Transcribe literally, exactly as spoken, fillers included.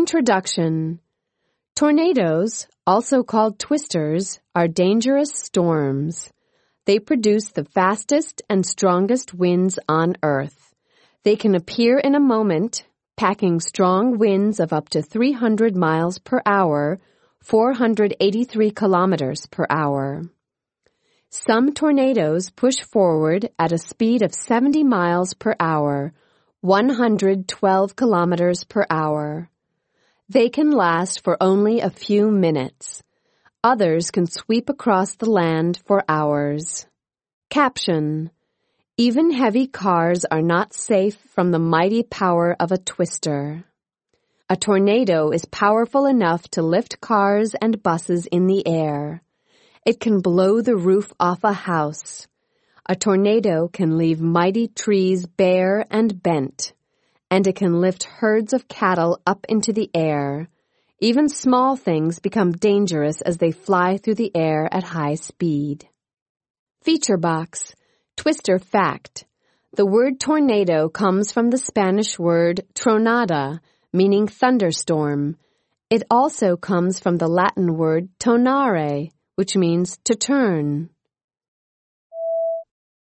Introduction. Tornadoes, also called twisters, are dangerous storms. They produce the fastest and strongest winds on Earth. They can appear in a moment, packing strong winds of up to three hundred miles per hour, four hundred eighty-three kilometers per hour. Some tornadoes push forward at a speed of seventy miles per hour, one hundred twelve kilometers per hour. They can last for only a few minutes. Others can sweep across the land for hours. Caption: Even heavy cars are not safe from the mighty power of a twister. A tornado is powerful enough to lift cars and buses in the air. It can blow the roof off a house. A tornado can leave mighty trees bare and bent, and it can lift herds of cattle up into the air. Even small things become dangerous as they fly through the air at high speed. Feature box. Twister fact. The word tornado comes from the Spanish word tronada, meaning thunderstorm. It also comes from the Latin word tonare, which means to turn.